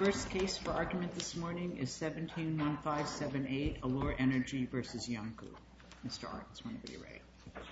First case for argument this morning is 171578, Allure Energy v. Iancu. Mr. Arts, whenever you're ready.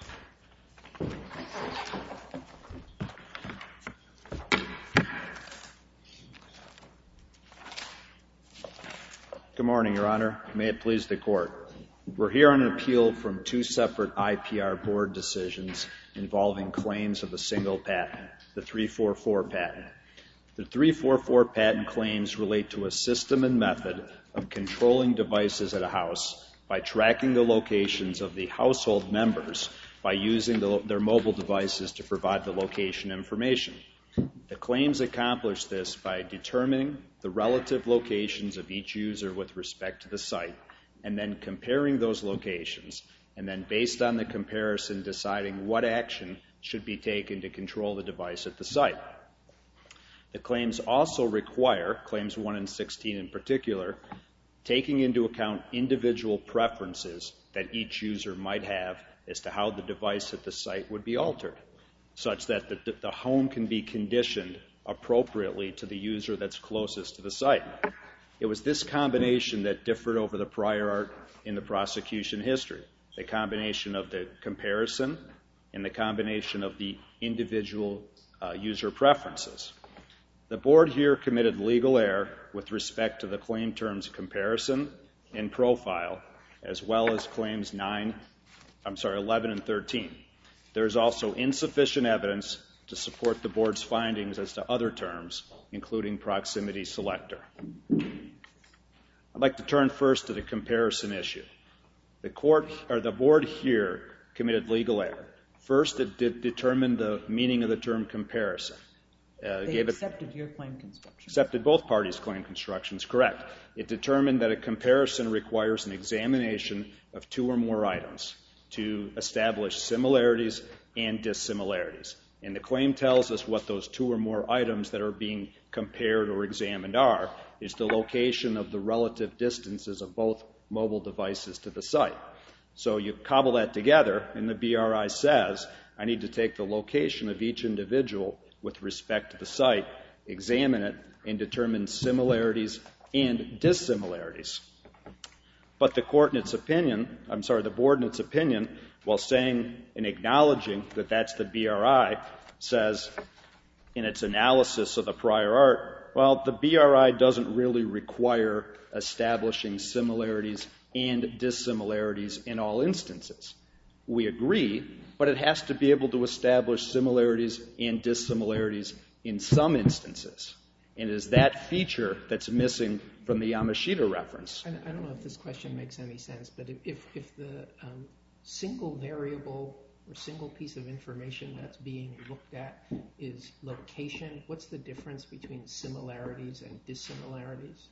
Good morning, Your Honor. May it please the Court. We're here on an appeal from two separate IPR board decisions involving claims of a single patent, the 344 patent. The 344 patent claims relate to a system and method of controlling devices at a house by tracking the locations of the household members by using their mobile devices to provide the location information. The claims accomplish this by determining the relative locations of each user with respect to the site, and then comparing those locations, and then based on the comparison deciding what action should be taken to control the device at the site. The claims also require, claims 1 and 16 in particular, taking into account individual preferences that each user might have as to how the device at the site would be altered, such that the home can be conditioned appropriately to the user that's closest to the site. It was this combination that differed over the prior art in the prosecution history, the combination of the comparison and the combination of the individual user preferences. The board here committed legal error with respect to the claim terms comparison and profile, as well as claims 11 and 13. There is also insufficient evidence to support the board's findings as to other terms, including proximity selector. I'd like to turn first to the comparison issue. The board here committed legal error. First, it determined the meaning of the term comparison. They accepted your claim construction. Accepted both parties' claim constructions, correct. It determined that a comparison requires an examination of two or more items to establish similarities and dissimilarities. And the claim tells us what those two or more items that are being compared or examined are, is the location of the relative distances of both mobile devices to the site. So you cobble that together, and the BRI says, I need to take the location of each individual with respect to the site, examine it, and determine similarities and dissimilarities. But the board in its opinion, while saying and acknowledging that that's the BRI, says in its analysis of the prior art, well, the BRI doesn't really require establishing similarities and dissimilarities in all instances. We agree, but it has to be able to establish similarities and dissimilarities in some instances. And it is that feature that's missing from the Yamashita reference. I don't know if this question makes any sense, but if the single variable or single piece of information that's being looked at is location, what's the difference between similarities and dissimilarities?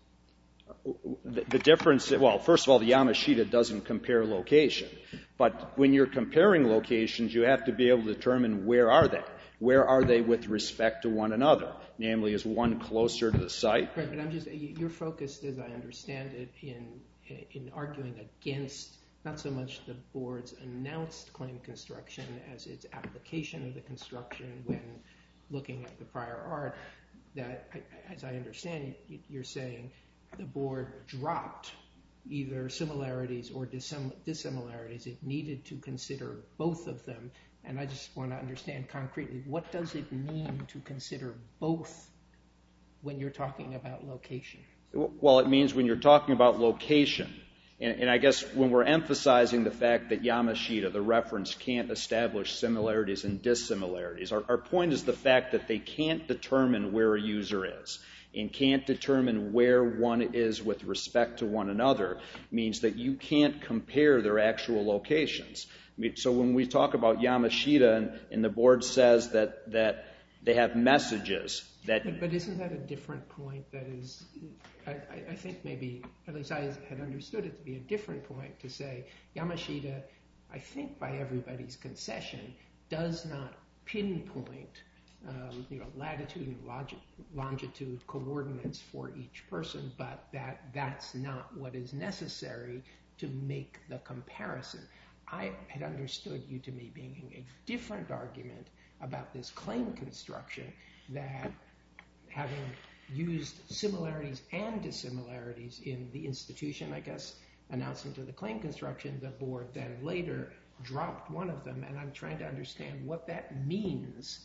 The difference, well, first of all, the Yamashita doesn't compare location. But when you're comparing locations, you have to be able to determine where are they. Where are they with respect to one another? Namely, is one closer to the site? Right, but you're focused, as I understand it, in arguing against not so much the board's announced claim construction as its application of the construction when looking at the prior art, that, as I understand it, you're saying the board dropped either similarities or dissimilarities. It needed to consider both of them. And I just want to understand concretely, what does it mean to consider both when you're talking about location? Well, it means when you're talking about location, and I guess when we're emphasizing the fact that Yamashita, the reference, can't establish similarities and dissimilarities, our point is the fact that they can't determine where a user is and can't determine where one is with respect to one another means that you can't compare their actual locations. So when we talk about Yamashita and the board says that they have messages that... But isn't that a different point? That is, I think maybe, at least I had understood it to be a different point to say Yamashita, I think by everybody's concession, does not pinpoint latitude and longitude coordinates for each person, but that's not what is necessary to make the comparison. I had understood you to be making a different argument about this claim construction, that having used similarities and dissimilarities in the institution, I guess, announcing to the claim construction. The board then later dropped one of them, and I'm trying to understand what that means.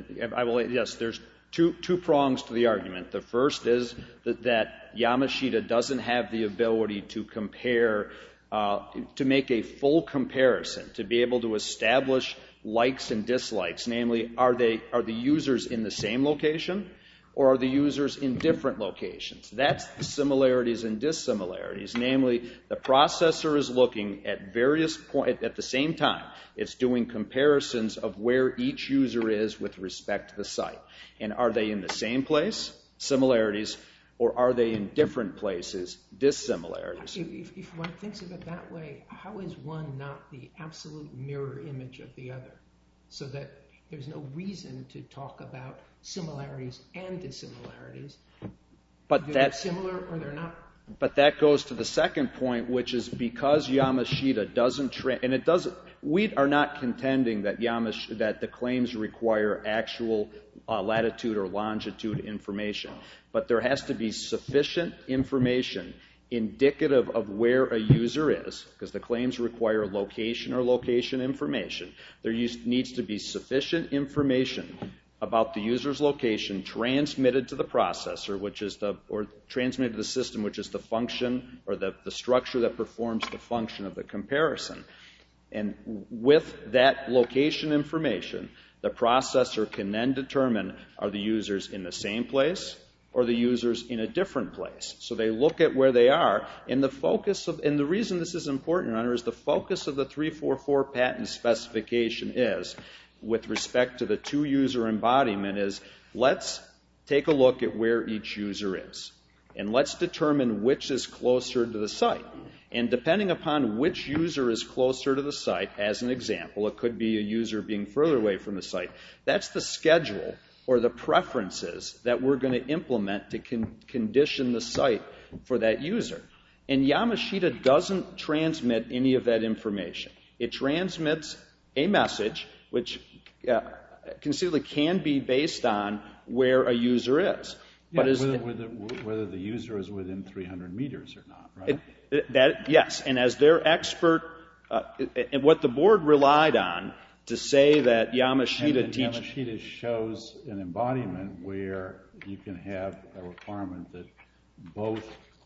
Yes, there's two prongs to the argument. The first is that Yamashita doesn't have the ability to compare, to make a full comparison, to be able to establish likes and dislikes. Namely, are the users in the same location, or are the users in different locations? That's the similarities and dissimilarities. Namely, the processor is looking at various points at the same time. It's doing comparisons of where each user is with respect to the site. And are they in the same place, similarities, or are they in different places, dissimilarities? If one thinks of it that way, how is one not the absolute mirror image of the other? So that there's no reason to talk about similarities and dissimilarities. But they're similar or they're not. But that goes to the second point, which is because Yamashita doesn't, we are not contending that that the claims require actual latitude or longitude information. But there has to be sufficient information indicative of where a user is, because the claims require location or location information. There needs to be sufficient information about the user's location transmitted to the processor, or transmitted to the system, which is the function or the structure that performs the function of the comparison. And with that location information, the processor can then determine, are the users in the same place or the users in a different place? So they look at where they are, and the reason this is important, Your Honor, is the focus of the 344 patent specification is, with respect to the two-user embodiment, is let's take a look at where each user is, and let's determine which is closer to the site. And depending upon which user is closer to the site, as an example, it could be a user being further away from the site, that's the schedule or the preferences that we're going to implement to condition the site for that user. And Yamashita doesn't transmit any of that information. It transmits a message which conceivably can be based on where a user is. Yeah, whether the user is within 300 meters or not, right? Yes, and as their expert, and what the board relied on to say that Yamashita teaches... Yamashita shows an embodiment where you can have a requirement that both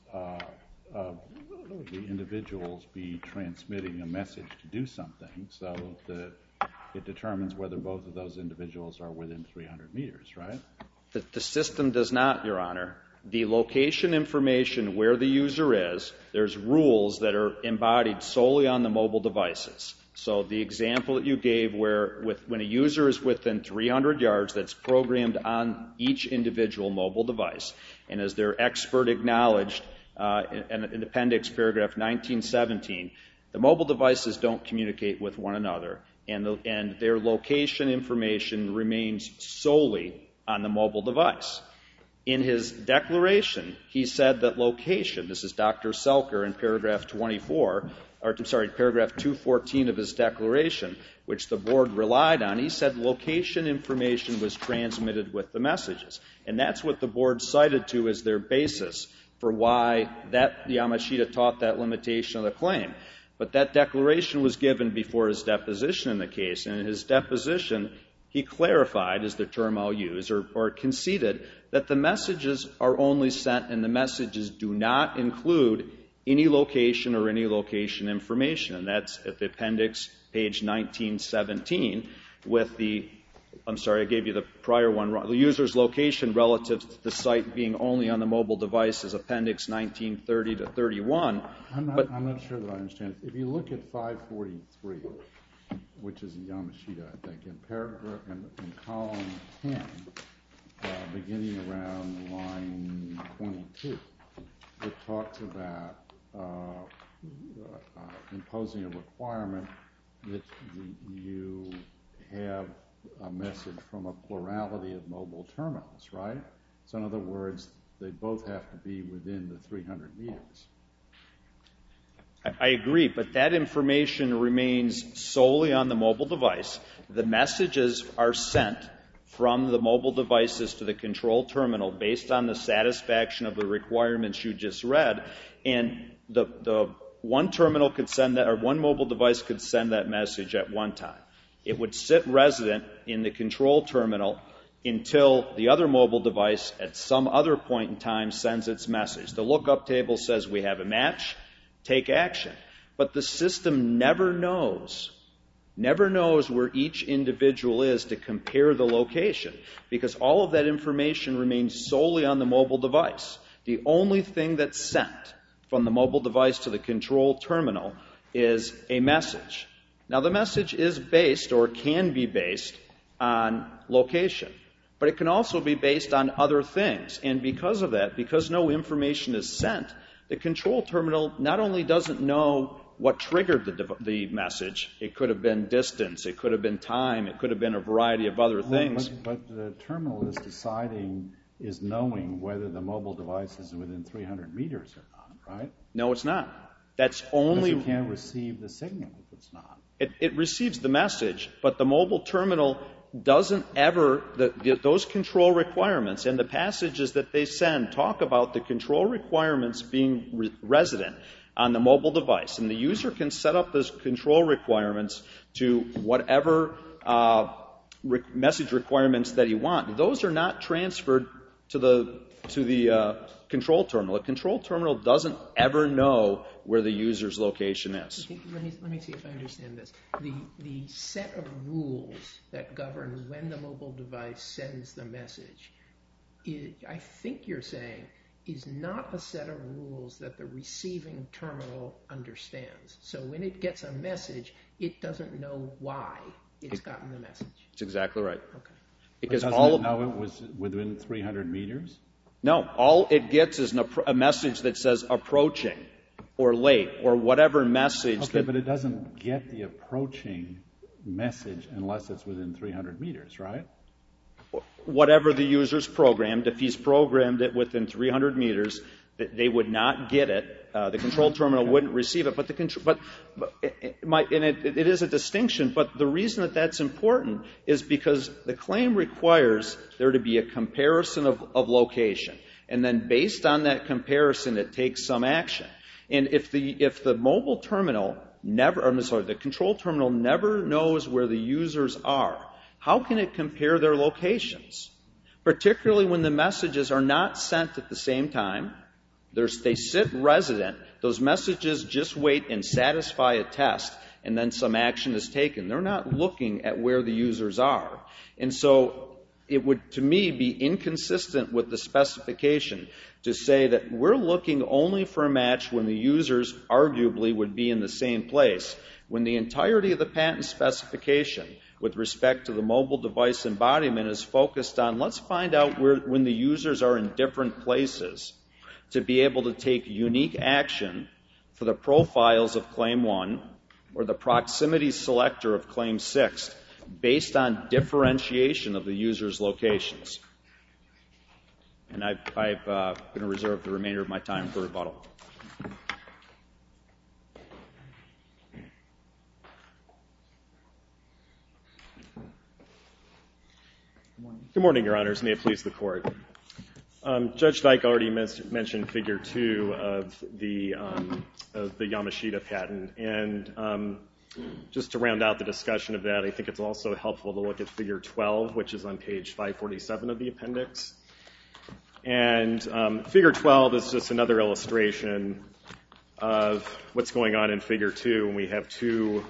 of the individuals be transmitting a message to do something, so that it determines whether both of those individuals are within 300 meters, right? The system does not, Your Honor. The location information where the user is, there's rules that are embodied solely on the mobile devices. So the example that you gave where when a user is within 300 yards, that's programmed on each individual mobile device. And as their expert acknowledged in appendix paragraph 1917, the mobile devices don't communicate with one another, and their location information remains solely on the mobile device. In his declaration, he said that location, this is Dr. Selker in paragraph 214 of his declaration, which the board relied on, he said location information was transmitted with the messages. And that's what the board cited to as their basis for why that Yamashita taught that limitation of the claim. But that declaration was given before his deposition in the case, and in his deposition, he clarified, is the term I'll use, or conceded that the messages are only sent and the messages do not include any location or any location information. And that's at the appendix, page 1917, with the, I'm sorry, I gave you the prior one wrong. The user's location relative to the site being only on the mobile device is appendix 1930 to 31. I'm not sure that I understand. If you look at 543, which is in Yamashita, I think, in paragraph in column 10, beginning around line 22, it talks about imposing a requirement that you have a message from a plurality of mobile terminals, right? So in other words, they both have to be within the 300 meters. I agree, but that information remains solely on the mobile device. The messages are sent from the mobile devices to the control terminal based on the satisfaction of the requirements you just read, and the one terminal could send that, or one mobile device could send that message at one time. It would sit resident in the control terminal until the other mobile device at some other point in time sends its message. The lookup table says we have a match, take action. But the system never knows where each individual is to compare the location, because all of that information remains solely on the mobile device. The only thing that's sent from the mobile device to the control terminal is a message. Now, the message is based, or can be based, on location, but it can also be based on other things. And because of that, because no information is sent, the control terminal not only doesn't know what triggered the message, it could have been distance, it could have been time, it could have been a variety of other things. But the terminal is knowing whether the mobile device is within 300 meters or not, right? No, it's not. That's only... Because it can't receive the signal if it's not. It receives the message, but the mobile terminal doesn't ever... Those control requirements and the passages that they send talk about the control requirements being resident on the mobile device. And the user can set up those control requirements to whatever message requirements that he wants. Those are not transferred to the control terminal. The control terminal doesn't ever know where the user's location is. Let me see if I understand this. The set of rules that govern when the mobile device sends the message, I think you're saying, is not a set of rules that the receiving terminal understands. So when it gets a message, it doesn't know why it's gotten the message. That's exactly right. Okay. Because doesn't it know it was within 300 meters? No, all it gets is a message that says approaching or late or whatever message. Okay, but it doesn't get the approaching message unless it's within 300 meters, right? Whatever the user's programmed, if he's programmed it within 300 meters, they would not get it. The control terminal wouldn't receive it. It is a distinction, but the reason that that's important is because the claim requires there to be a comparison of location. And then based on that comparison, it takes some action. And if the mobile terminal the control terminal never knows where the users are, how can it compare their locations? Particularly when the messages are not sent at the same time. They sit resident. Those messages just wait and satisfy a test, and then some action is taken. They're not looking at where the users are. And so it would, to me, be inconsistent with the specification to say that we're looking only for a match when the users arguably would be in the same place, when the entirety of the patent specification with respect to the mobile device embodiment is focused on let's find out when the users are in different places to be able to take unique action for the profiles of Claim 1 or the proximity selector of Claim 6 based on differentiation of the user's locations. And I'm going to reserve the remainder of my time for rebuttal. Good morning, Your Honors. May it please the Court. Judge Dyke already mentioned Figure 2 of the Yamashita patent. And just to round out the discussion of that, I think it's also helpful to look at Figure 12, which is on page 547 of the appendix. And Figure 12 is just another illustration of what's going on in Figure 2 when we have two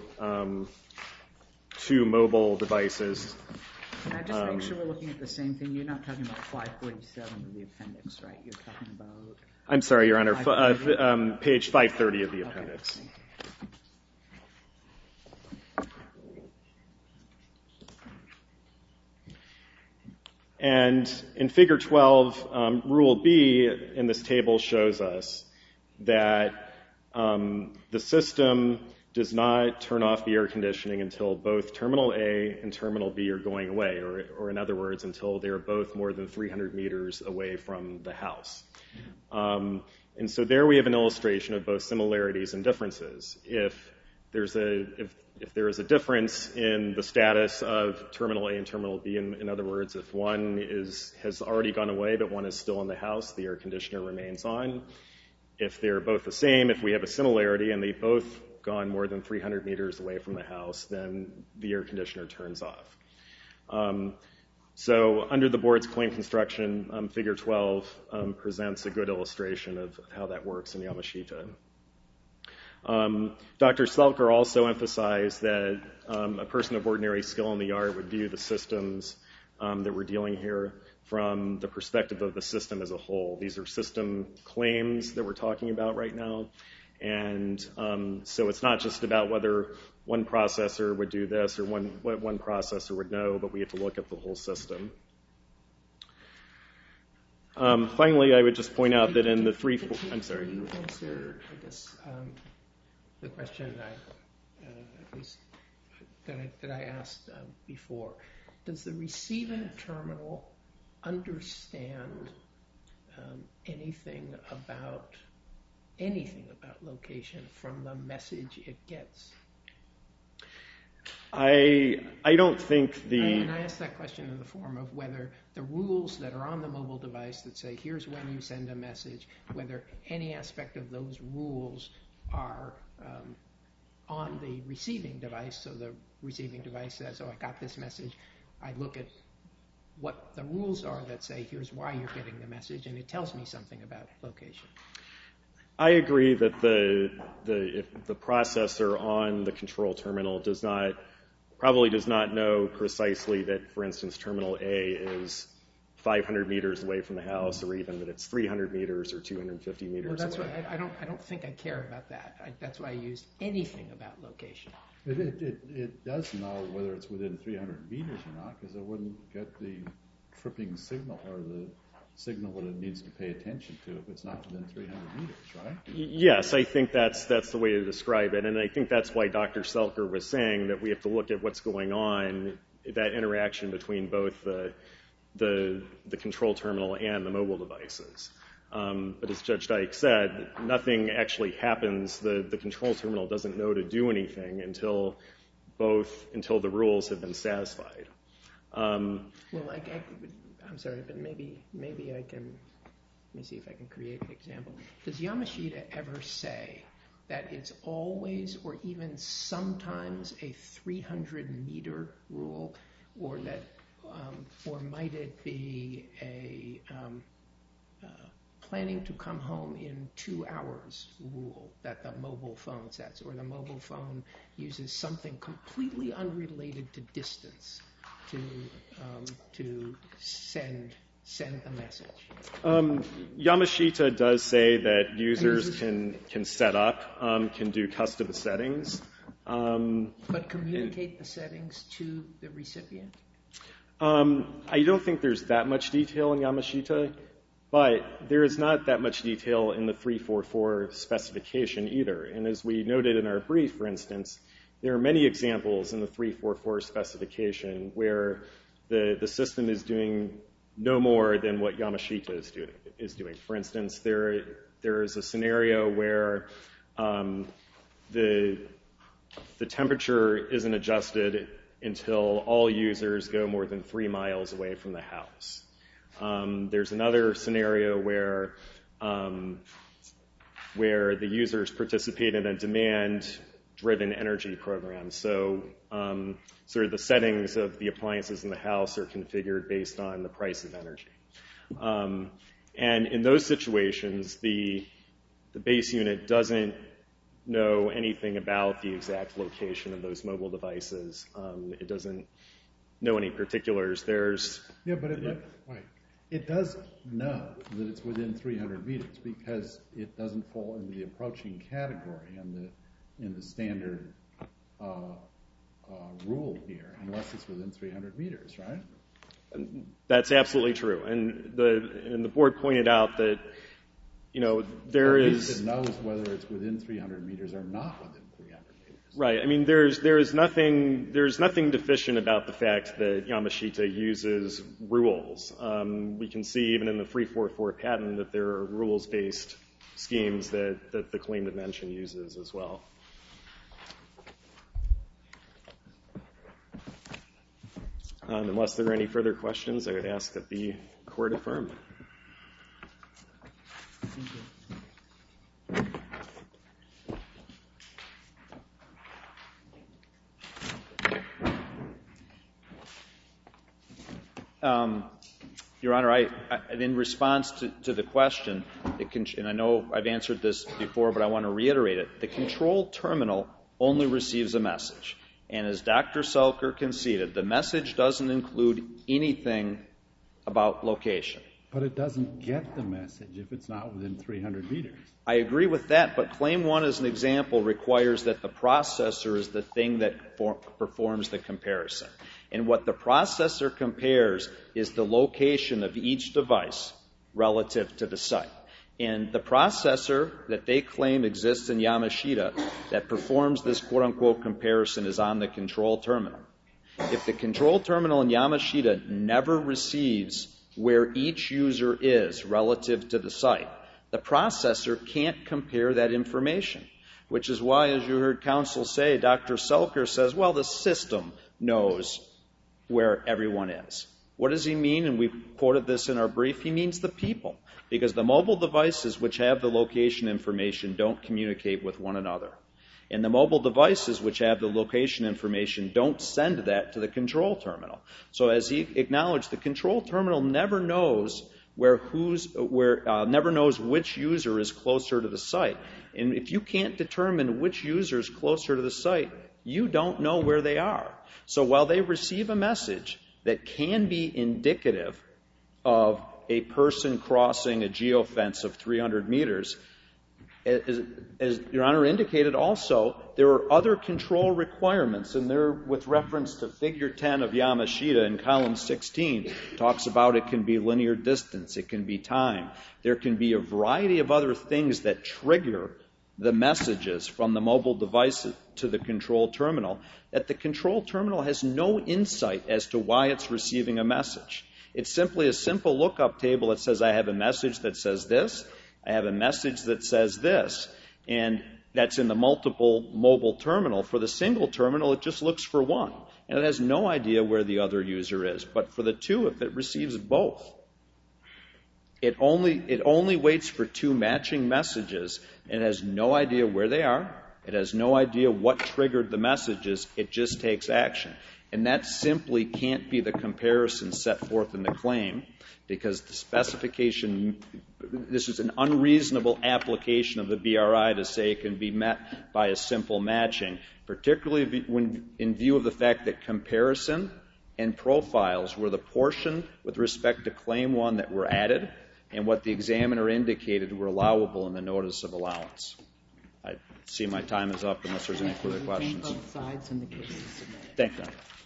mobile devices. Can I just make sure we're looking at the same thing? You're not talking about 547 of the appendix, right? You're talking about... I'm sorry, Your Honor. Page 530 of the appendix. Okay. And in Figure 12, Rule B in this table shows us that the system does not turn off the air conditioning until both Terminal A and Terminal B are going away, or in other words, until they're both more than 300 meters away from the house. And so there we have an illustration of both similarities and differences. If if there is a difference in the status of Terminal A and Terminal B, in other words, if one has already gone away but one is still in the house, the air conditioner remains on. If they're both the same, if we have a similarity and they've both gone more than 300 meters away from the house, then the air conditioner turns off. So under the board's claim construction, Figure 12 presents a good illustration of how that works in Yamashita. Dr. Selker also emphasized that a person of ordinary skill in the art would view the systems that we're dealing here from the perspective of the system as a whole. These are system claims that we're talking about right now. And so it's not just about whether one processor would do this or what one processor would know, but we have to look at the whole system. Finally, I would just point out that in the I'm sorry. Can you answer, I guess, the question at least that I asked before? Does the receiving terminal understand anything about location from the message it gets? I don't think And I asked that question in the form of whether the rules that are on the mobile device that say here's when you send a message, whether any aspect of those rules are on the receiving device. So the receiving device says, oh, I got this message. I look at what the rules are that say here's why you're getting the message, and it tells me something about location. I agree that if the processor on the control terminal probably does not know precisely that, for instance, Terminal A is 500 meters away from the house, or even that it's 300 meters or 250 meters well, that's away. Why I don't think I care about that. That's why I used anything about location. It does know whether it's within 300 meters or not, because it wouldn't get the tripping signal or the signal that it needs to pay attention to if it's not within 300 meters, right? Yes, I think that's the way to describe it, and I think that's why Dr. Selker was saying that we have to look at what's going on, that interaction between both the control terminal and the mobile devices. But as Judge Dyke said, nothing actually happens. The control terminal doesn't know to do anything until the rules have been satisfied. Well, I'm sorry, but maybe I can. Let me see if I can create an example. Does Yamashita ever say that it's always or even sometimes a 300-meter rule, or might it be a planning to come home in 2 hours rule that the mobile phone sets, or the mobile phone uses something completely unrelated to distance to send the message? Yamashita does say that users can set up, can do custom settings. But communicate the settings to the recipient? I don't think there's that much detail in Yamashita, but there is not that much detail in the 344 specification either. And as we noted in our brief, for instance, there are many examples in the 344 specification where the system is doing no more than what Yamashita is doing. For instance, there is a scenario where the temperature isn't adjusted until all users go more than 3 miles away from the house. There's another scenario where the users participate in a demand-driven energy program. So sort of the settings of the appliances in the house are configured based on the price of energy. And in those situations, the base unit doesn't know anything about the exact location of those mobile devices. It doesn't know any particulars. It does know that it's within 300 meters because it doesn't fall into the approaching category in the standard rule here, unless it's within 300 meters, right? That's absolutely true. And the board pointed out that, there is... It knows whether it's within 300 meters or not within 300 meters. Right. I mean, there's nothing deficient about the fact that Yamashita uses rules. We can see even in the 344 patent that there are rules-based schemes that the claim dimension uses as well. Unless there are any further questions, I would ask that the Court affirm. Thank you. Your Honor, in response to the question, and I know I've answered this before, but I want to reiterate it, the control terminal only receives a message. And as Dr. Selker conceded, the message doesn't include anything about location. But it doesn't get the message if it's not within 300 meters. I agree with that, but Claim 1 as an example requires that the processor is the thing that performs the comparison. And what the processor compares is the location of each device relative to the site. And the processor that they claim exists in Yamashita that performs this quote-unquote comparison is on the control terminal. If the control terminal in Yamashita never receives where each user is relative to the site, the processor can't compare that information, which is why, as you heard counsel say, Dr. Selker says, well, the system knows where everyone is. What does he mean? And we quoted this in our brief. He means the people, because the mobile devices which have the location information don't communicate with one another. And the mobile devices which have the location information don't send that to the control terminal. So as he acknowledged, the control terminal never knows never knows which user is closer to the site. And if you can't determine which user is closer to the site, you don't know where they are. So while they receive a message that can be indicative of a person crossing a geofence of 300 meters, as Your Honor indicated also, there are other control requirements, and they're with reference to Figure 10 of Yamashita in column 16. Talks about it can be linear distance, it can be time. There can be a variety of other things that trigger the messages from the mobile device to the control terminal, that the control terminal has no insight as to why it's receiving a message. It's simply a simple lookup table that says I have a message that says this, I have a message that says this, and that's in the multiple mobile terminal. For the single terminal, it just looks for one, and it has no idea where the other user is. But for the two, if it receives both, it only waits for two matching messages, and it has no idea where they are. It has no idea what triggered the messages. It just takes action. And that simply can't be the comparison set forth in the claim, because the specification, this is an unreasonable application of the BRI to say it can be met by a simple matching, particularly when in view of the fact that comparison and profiles were the portion with respect to Claim 1 that were added, and what the examiner indicated were allowable in the notice of allowance. I see my time is up unless there's any further questions. Both sides in the case is submitted. Thank you.